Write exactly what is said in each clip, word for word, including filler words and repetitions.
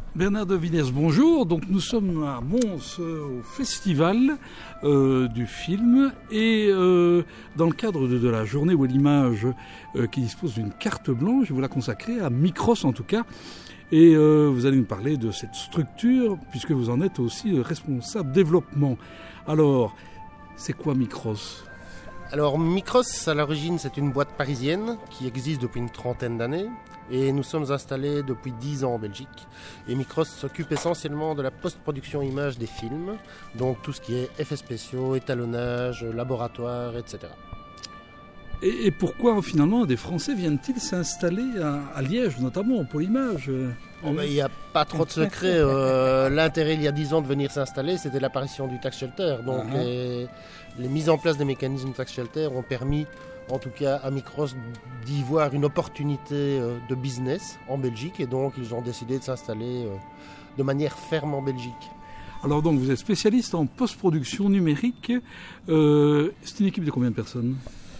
Bernard de Villiers, bonjour. Donc nous sommes à Mons euh, au festival euh, du film et euh, dans le cadre de, de la journée où l'image euh, qui dispose d'une carte blanche, je vous la consacrer à Micros en tout cas. Et euh, vous allez nous parler de cette structure puisque vous en êtes aussi euh, responsable développement. Alors, c'est quoi Micros ? Alors Micros, à l'origine, c'est une boîte parisienne qui existe depuis une trentaine d'années et nous sommes installés depuis dix ans en Belgique. Et Micros s'occupe essentiellement de la post-production image des films, donc tout ce qui est effets spéciaux, étalonnage, laboratoire, et cetera. Et, et pourquoi finalement des Français viennent-ils s'installer à, à Liège, notamment pour l'image ? Oh ben, il n'y a pas trop de secret. Euh, l'intérêt il y a dix ans de venir s'installer, c'était l'apparition du tax shelter. Donc uh-huh. les, les mises en place des mécanismes tax shelter ont permis, en tout cas à Micros, d'y voir une opportunité de business en Belgique. Et donc ils ont décidé de s'installer de manière ferme en Belgique. Alors donc vous êtes spécialiste en post-production numérique. Euh, c'est une équipe de combien de personnes ?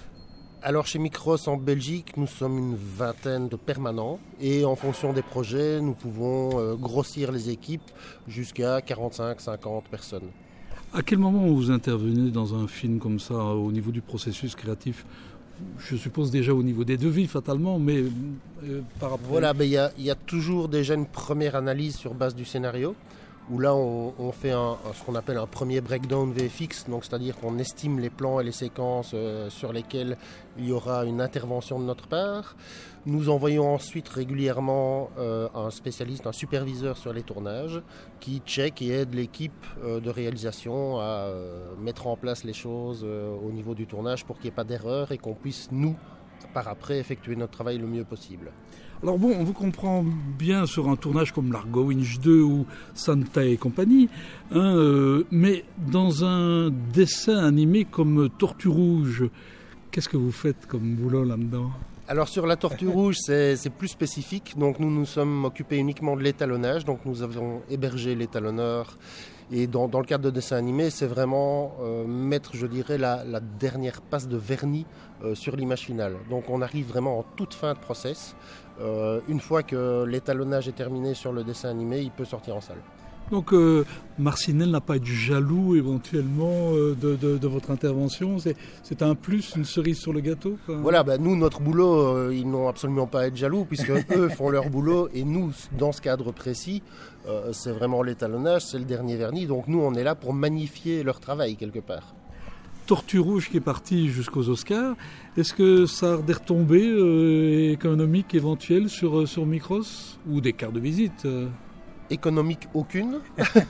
Alors chez Micros en Belgique, nous sommes une vingtaine de permanents et en fonction des projets, nous pouvons euh, grossir les équipes jusqu'à quarante-cinq à cinquante personnes. À quel moment vous intervenez dans un film comme ça au niveau du processus créatif ? Je suppose déjà au niveau des devis fatalement, mais euh, par rapport... Voilà, ben, y a, y a toujours déjà une première analyse sur base du scénario. Où là on, on fait un, ce qu'on appelle un premier breakdown V F X, donc c'est-à-dire qu'on estime les plans et les séquences euh, sur lesquels il y aura une intervention de notre part. Nous envoyons ensuite régulièrement euh, un spécialiste, un superviseur sur les tournages qui check et aide l'équipe euh, de réalisation à euh, mettre en place les choses euh, au niveau du tournage pour qu'il n'y ait pas d'erreur et qu'on puisse nous, par après, effectuer notre travail le mieux possible. Alors bon, on vous comprend bien sur un tournage comme Largo Winch deux ou Santa et compagnie, hein, euh, mais dans un dessin animé comme Tortue Rouge, qu'est-ce que vous faites comme boulot là-dedans ? Alors sur la Tortue Rouge, c'est, c'est plus spécifique. Donc nous nous sommes occupés uniquement de l'étalonnage. Donc nous avons hébergé l'étalonneur. Et dans, dans le cadre de dessin animé, c'est vraiment euh, mettre, je dirais, la, la dernière passe de vernis euh, sur l'image finale. Donc on arrive vraiment en toute fin de process. Euh, une fois que l'étalonnage est terminé sur le dessin animé, il peut sortir en salle. Donc euh, Marcinelle n'a pas été jaloux éventuellement euh, de, de, de votre intervention, c'est, c'est un plus, une cerise sur le gâteau quoi. Voilà, ben nous, notre boulot, euh, ils n'ont absolument pas à être jaloux puisque eux font leur boulot et nous, dans ce cadre précis, euh, c'est vraiment l'étalonnage, c'est le dernier vernis, donc nous on est là pour magnifier leur travail quelque part. Tortue Rouge qui est parti jusqu'aux Oscars, est-ce que ça a des retombées euh, économiques éventuelles sur, sur Micros ou des cartes de visite euh Économique aucune.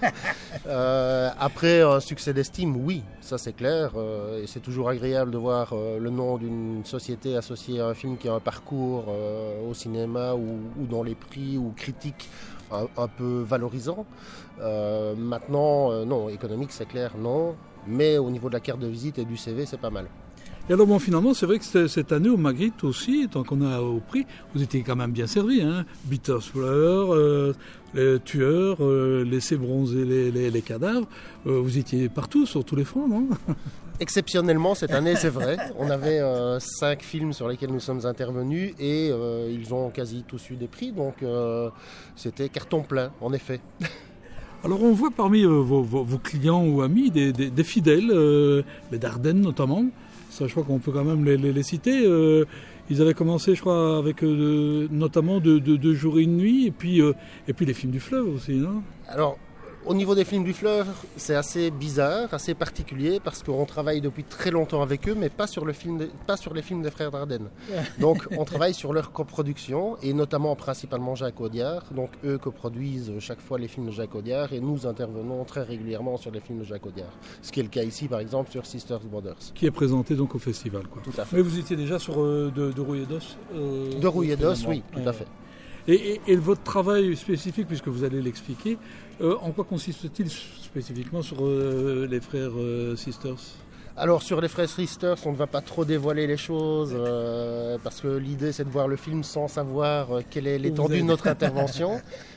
euh, après un succès d'estime, oui, ça c'est clair. Euh, et c'est toujours agréable de voir euh, le nom d'une société associée à un film qui a un parcours euh, au cinéma ou, ou dans les prix ou critiques un, un peu valorisant. Euh, maintenant, euh, non, économique c'est clair, non. Mais au niveau de la carte de visite et du C V, c'est pas mal. Et alors bon, finalement, c'est vrai que cette année au Magritte aussi, tant qu'on a au prix, vous étiez quand même bien servi. Hein Bittersweller, euh, les tueurs, euh, laisser bronzer les, les, les cadavres, euh, vous étiez partout, sur tous les fronts, non ? Exceptionnellement, cette année, c'est vrai. On avait euh, cinq films sur lesquels nous sommes intervenus et euh, ils ont quasi tous eu des prix, donc euh, c'était carton plein, en effet. Alors on voit parmi euh, vos, vos, vos clients ou amis des, des, des fidèles, euh, les Dardennes notamment. Ça, je crois qu'on peut quand même les, les, les citer. Euh, ils avaient commencé, je crois, avec euh, notamment Deux de, de jours et une nuit, et puis, euh, et puis les films du fleuve aussi, non ? Alors, au niveau des films du fleuve, c'est assez bizarre, assez particulier, parce qu'on travaille depuis très longtemps avec eux, mais pas sur, le film de, pas sur les films des frères Dardenne. Donc, on travaille sur leur coproduction, et notamment principalement Jacques Audiard. Donc, eux coproduisent chaque fois les films de Jacques Audiard, et nous intervenons très régulièrement sur les films de Jacques Audiard. Ce qui est le cas ici, par exemple, sur Sisters Brothers. Qui est présenté donc au festival, quoi. Tout à fait. Mais vous étiez déjà sur euh, de, de Rouille et d'Os euh, De Rouille et d'Os, oui, tout à fait. Et, et, et votre travail spécifique, puisque vous allez l'expliquer, euh, en quoi consiste-t-il spécifiquement sur euh, les frères euh, Sisters ? Alors sur les frères Sisters, on ne va pas trop dévoiler les choses euh, parce que l'idée c'est de voir le film sans savoir euh, quelle est l'étendue de notre intervention.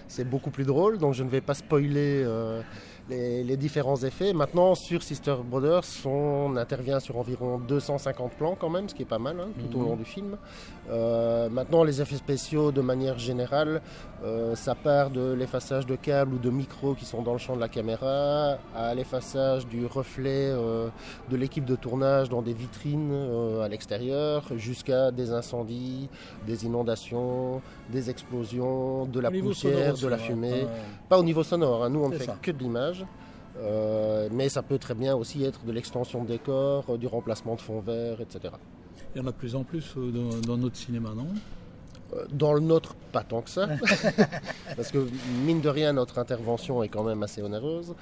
c'est beaucoup plus drôle, donc je ne vais pas spoiler euh, les, les différents effets. Maintenant, sur Sister Brothers, on intervient sur environ deux cent cinquante plans quand même, ce qui est pas mal hein, tout mmh. au long du film. Euh, maintenant, les effets spéciaux, de manière générale, euh, ça part de l'effaçage de câbles ou de micros qui sont dans le champ de la caméra, à l'effaçage du reflet euh, de l'équipe de tournage dans des vitrines euh, à l'extérieur, jusqu'à des incendies, des inondations, des explosions, de la poussière, de la fumée. Ah, ouais. Pas au niveau sonore, hein. Nous on ne fait ça. Que de l'image. Euh, mais ça peut très bien aussi être de l'extension de décor, euh, du remplacement de fond vert, et cetera. Il y en a de plus en plus euh, dans, dans notre cinéma, non ? euh, Dans le nôtre, pas tant que ça. Parce que mine de rien, notre intervention est quand même assez onéreuse.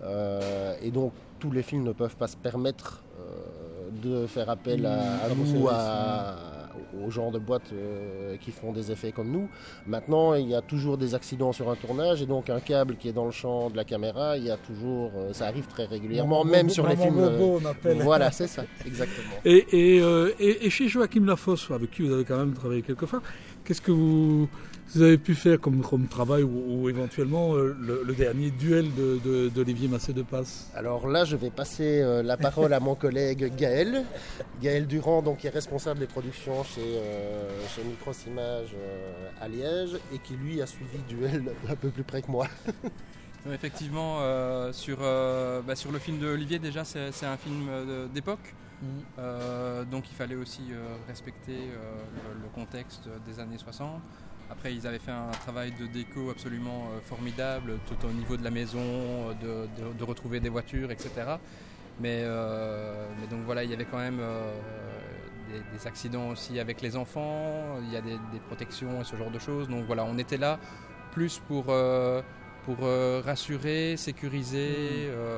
Euh, et donc tous les films ne peuvent pas se permettre euh, de faire appel à, à mmh, nous, à, aux gens de boîtes euh, qui font des effets comme nous. Maintenant, il y a toujours des accidents sur un tournage et donc un câble qui est dans le champ de la caméra, il y a toujours, euh, ça arrive très régulièrement, mon même bobo, sur les films. Bobo, on appelle. Voilà, c'est ça, exactement. Et, et, euh, et, et chez Joachim Lafosse, avec qui vous avez quand même travaillé quelquefois, qu'est-ce que vous, vous avez pu faire comme, comme travail ou, ou éventuellement euh, le, le dernier duel de, de, d'Olivier Massé-de-Passe ? Alors là, je vais passer euh, la parole à mon collègue Gaël. Gaël Durand, donc, qui est responsable des productions chez, euh, chez Micros Images euh, à Liège et qui lui a suivi le duel un peu plus près que moi. Effectivement, euh, sur, euh, bah, sur le film d'Olivier, déjà, c'est, c'est un film de, d'époque. Mmh. Euh, donc il fallait aussi euh, respecter euh, le, le contexte des années soixante. Après, ils avaient fait un travail de déco absolument euh, formidable, tout au niveau de la maison, de, de, de retrouver des voitures, et cetera. Mais, euh, mais donc voilà, il y avait quand même euh, des, des accidents aussi avec les enfants, il y a des, des protections et ce genre de choses. Donc voilà, on était là plus pour, euh, pour euh, rassurer, sécuriser. Mmh. Euh,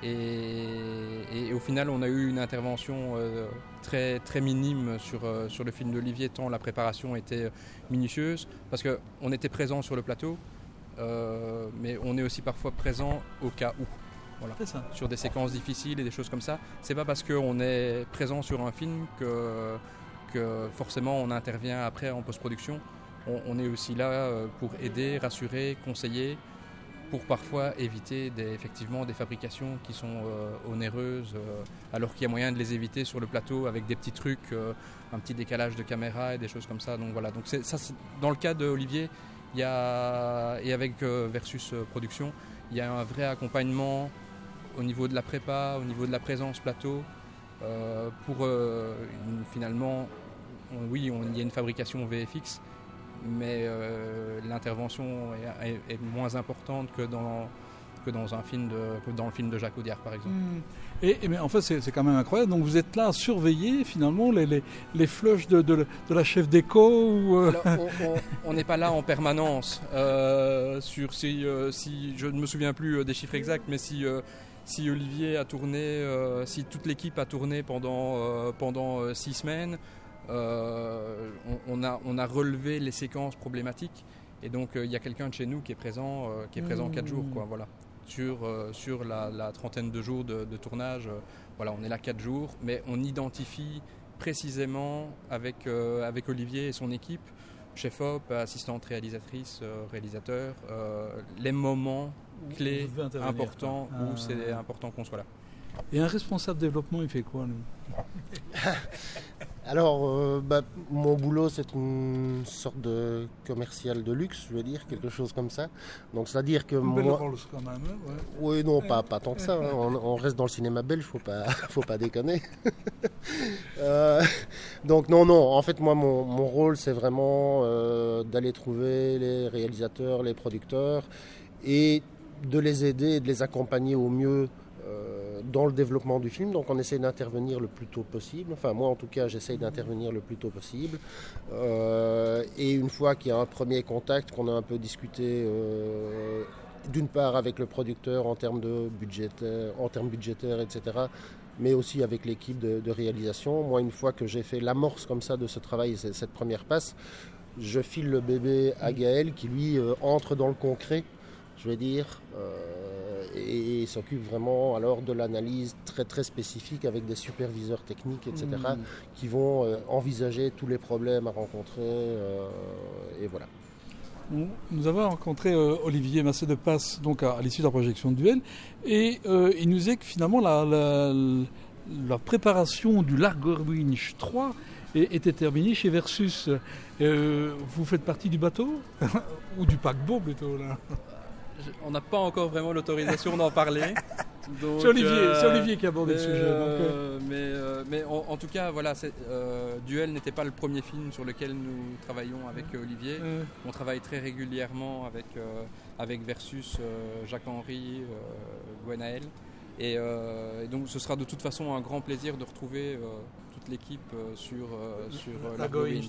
Et, et au final, on a eu une intervention euh, très, très minime sur, euh, sur le film d'Olivier, tant la préparation était minutieuse, parce qu'on était présent sur le plateau, euh, mais on est aussi parfois présent au cas où. Voilà. C'est ça. Sur des séquences difficiles et des choses comme ça. C'est pas parce qu'on est présent sur un film que, que forcément on intervient après en post-production. On, on est aussi là pour aider, rassurer, conseiller, pour parfois éviter des, effectivement des fabrications qui sont euh, onéreuses, euh, alors qu'il y a moyen de les éviter sur le plateau avec des petits trucs, euh, un petit décalage de caméra et des choses comme ça. Donc voilà. Donc c'est, ça, c'est, dans le cas d'Olivier, il y a, et avec euh, Versus euh, Production, il y a un vrai accompagnement au niveau de la prépa, au niveau de la présence plateau, euh, pour euh, une, finalement, on, oui, on, il y a une fabrication V F X, mais euh, l'intervention est, est, est moins importante que dans, que dans, un film de, que dans le film de Jacques Audiard, par exemple. Mmh. Et, et mais en fait, c'est, c'est quand même incroyable. Donc vous êtes là à surveiller finalement les, les, les flushs de, de, de la chef déco ou euh... Alors, on n'est pas là en permanence. Euh, sur si, euh, si, je ne me souviens plus des chiffres exacts, mais si, euh, si Olivier a tourné, euh, si toute l'équipe a tourné pendant, euh, pendant euh, six semaines, Euh, on, on, a, on a relevé les séquences problématiques et donc il euh, y a quelqu'un de chez nous qui est présent, euh, qui est présent mmh. quatre jours, quoi, voilà. Sur, euh, sur la, la trentaine de jours de, de tournage, euh, voilà, on est là quatre jours, mais on identifie précisément avec, euh, avec Olivier et son équipe, chef op, assistante réalisatrice, euh, réalisateur, euh, les moments clés importants ah. où c'est important qu'on soit là. Et un responsable développement, il fait quoi, lui ? Alors, euh, bah, mon boulot, c'est une sorte de commercial de luxe, je veux dire, quelque chose comme ça. Donc, c'est-à-dire que une moi... belle Rolls, quand même. Ouais. Oui, non, pas, pas tant que ça. Hein. On, on reste dans le cinéma belge, faut pas, faut pas déconner. euh, donc, non, non. En fait, moi, mon, mon rôle, c'est vraiment euh, d'aller trouver les réalisateurs, les producteurs, et de les aider et de les accompagner au mieux dans le développement du film. Donc on essaie d'intervenir le plus tôt possible, enfin moi en tout cas j'essaie d'intervenir le plus tôt possible, euh, et une fois qu'il y a un premier contact, qu'on a un peu discuté euh, d'une part avec le producteur en termes de budgétaire, en termes budgétaires, et cetera, mais aussi avec l'équipe de, de réalisation. Moi, une fois que j'ai fait l'amorce comme ça de ce travail, cette première passe, je file le bébé à Gaël qui lui euh, entre dans le concret, je vais dire, euh, et, et s'occupe vraiment alors de l'analyse très très spécifique avec des superviseurs techniques, et cetera, mmh. qui vont euh, envisager tous les problèmes à rencontrer, euh, et voilà. Nous avons rencontré euh, Olivier Massé de Passe donc à, à l'issue de la projection de Duel, et euh, il nous disait que finalement la, la, la préparation du Largo Winch trois était terminée chez Versus. Euh, vous faites partie du bateau ou du paquebot plutôt là? On n'a pas encore vraiment l'autorisation d'en parler. Donc, c'est, Olivier, euh, c'est Olivier qui a abordé mais, le sujet. Euh, donc, euh... Mais, euh, mais en, en tout cas, voilà, c'est, euh, Duel n'était pas le premier film sur lequel nous travaillons avec euh, Olivier. Euh... On travaille très régulièrement avec, euh, avec Versus, euh, Jacques-Henri, euh, Gwenaël. Et, euh, et donc ce sera de toute façon un grand plaisir de retrouver euh, toute l'équipe euh, sur, euh, sur euh, Largo Winch.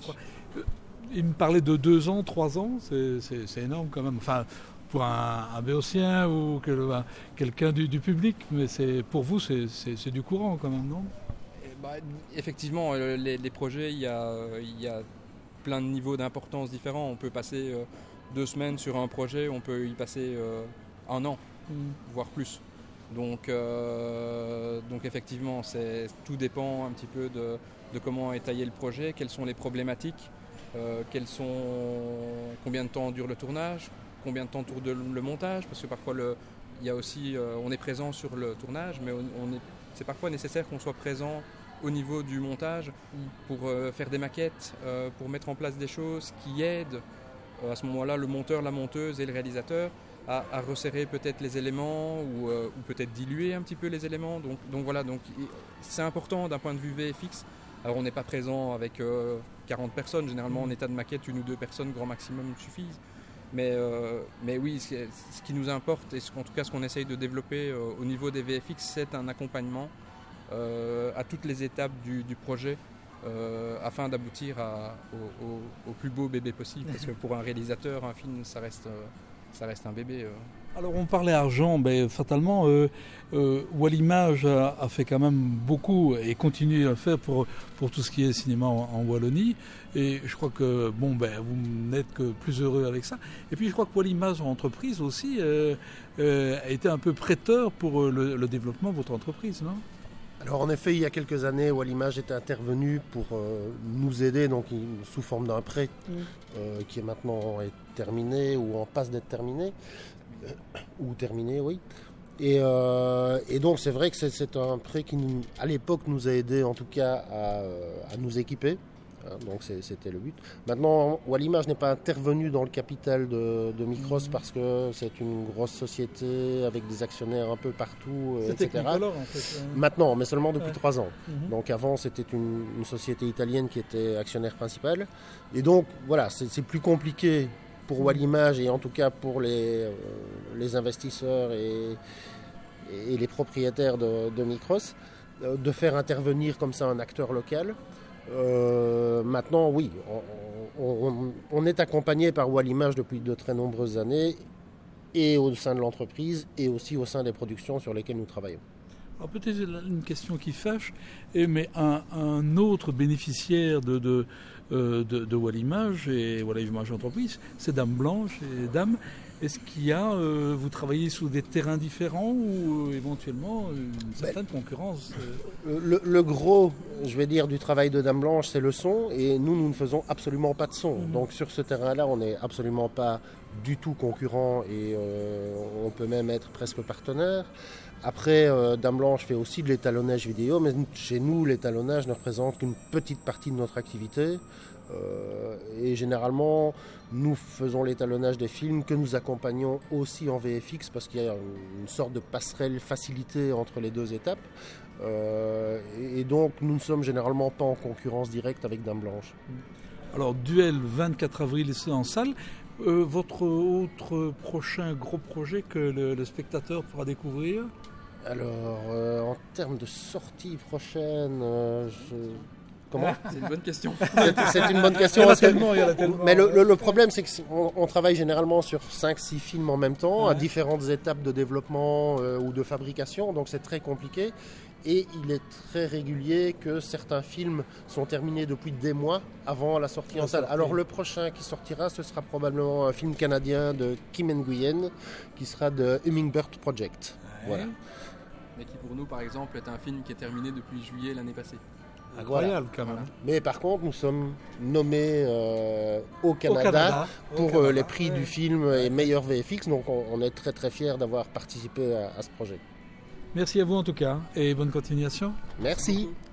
Il me parlait de deux ans, trois ans, c'est, c'est, c'est énorme quand même. Enfin, pour un, un Béotien ou que, un, quelqu'un du, du public, mais c'est, pour vous, c'est, c'est, c'est du courant quand même, non? Et bah, effectivement, les, les projets, il y, a, il y a plein de niveaux d'importance différents. On peut passer euh, deux semaines sur un projet, on peut y passer euh, un an, mm. voire plus. Donc, euh, donc effectivement, c'est, tout dépend un petit peu de, de comment est taillé le projet, quelles sont les problématiques, euh, quels sont, combien de temps dure le tournage, combien de temps tourne le montage, parce que parfois le, il y a aussi, euh, on est présent sur le tournage, mais on, on est, c'est parfois nécessaire qu'on soit présent au niveau du montage pour euh, faire des maquettes, euh, pour mettre en place des choses qui aident euh, à ce moment-là le monteur, la monteuse et le réalisateur à, à resserrer peut-être les éléments ou, euh, ou peut-être diluer un petit peu les éléments. Donc, donc voilà, donc, c'est important d'un point de vue V F X. Alors on n'est pas présent avec euh, quarante personnes, généralement en état de maquette, une ou deux personnes grand maximum suffisent. Mais, euh, mais oui, ce, ce qui nous importe, et ce, en tout cas ce qu'on essaye de développer euh, au niveau des V F X, c'est un accompagnement euh, à toutes les étapes du, du projet euh, afin d'aboutir à, au, au, au plus beau bébé possible. Parce que pour un réalisateur, un film, ça reste, euh, ça reste un bébé. Euh. Alors on parlait argent, ben, fatalement, euh, euh, Wallimage a, a fait quand même beaucoup et continue à le faire pour, pour tout ce qui est cinéma en, en Wallonie. Et je crois que bon, ben, vous n'êtes que plus heureux avec ça. Et puis je crois que Wallimage en entreprise aussi euh, euh, a été un peu prêteur pour le, le développement de votre entreprise, non? Alors en effet, il y a quelques années, Wallimage était intervenu pour euh, nous aider, donc sous forme d'un prêt mmh. euh, qui est maintenant est terminé ou en passe d'être terminé. Ou terminé, oui. Et, euh, et donc c'est vrai que c'est, c'est un prêt qui, nous, à l'époque, nous a aidé en tout cas à, à nous équiper. Hein, donc c'est, c'était le but. Maintenant, Wallimage n'est pas intervenu dans le capital de, de Micros mmh. parce que c'est une grosse société avec des actionnaires un peu partout, euh, c'était et cetera. Technicolor, en fait. Euh... Maintenant, mais seulement depuis ouais. trois ans. Mmh. Donc avant, c'était une, une société italienne qui était actionnaire principal. Et donc voilà, c'est, c'est plus compliqué pour Wallimage et en tout cas pour les, euh, les investisseurs et, et les propriétaires de, de Micros, euh, de faire intervenir comme ça un acteur local. Euh, maintenant, oui, on, on, on est accompagné par Wallimage depuis de très nombreuses années, et au sein de l'entreprise, et aussi au sein des productions sur lesquelles nous travaillons. Alors peut-être une question qui fâche, mais un, un autre bénéficiaire de, de, de, de Wallimage et Wallimage Entreprise, c'est Dame Blanche et Dame. Est-ce qu'il y a, euh, vous travaillez sur des terrains différents ou euh, éventuellement une certaine ben, concurrence euh... le, le gros, je vais dire, du travail de Dame Blanche, c'est le son, et nous, nous ne faisons absolument pas de son. Mmh. Donc sur ce terrain-là, on n'est absolument pas du tout concurrent et euh, on peut même être presque partenaire. Après, euh, Dame Blanche fait aussi de l'étalonnage vidéo, mais chez nous, l'étalonnage ne représente qu'une petite partie de notre activité. Euh, et généralement, nous faisons l'étalonnage des films que nous accompagnons aussi en V F X parce qu'il y a une sorte de passerelle facilitée entre les deux étapes. Euh, et donc, nous ne sommes généralement pas en concurrence directe avec Dame Blanche. Alors, Duel, vingt-quatre avril, c'est en salle. Euh, votre autre prochain gros projet que le, le spectateur pourra découvrir ? Alors, euh, en termes de sortie prochaine, euh, je... Comment ? C'est une bonne question. C'est, c'est une bonne question. Il y en a tellement, il y en a tellement. Mais le, le, le problème, c'est qu'on on travaille généralement sur cinq six films en même temps, ouais. à différentes étapes de développement euh, ou de fabrication, donc c'est très compliqué. Et il est très régulier que certains films sont terminés depuis des mois avant la sortie en salle. Alors le prochain qui sortira, ce sera probablement un film canadien de Kim Nguyen, qui sera de Hummingbird Project. Ouais. Voilà. Mais qui pour nous, par exemple, est un film qui est terminé depuis juillet l'année passée. Incroyable Voilà. quand même. Voilà. Mais par contre, nous sommes nommés euh, au Canada, Au Canada pour au euh, Canada. les prix Ouais. du film et meilleur V F X. Donc on, on est très très fiers d'avoir participé à, à ce projet. Merci à vous en tout cas et bonne continuation. Merci.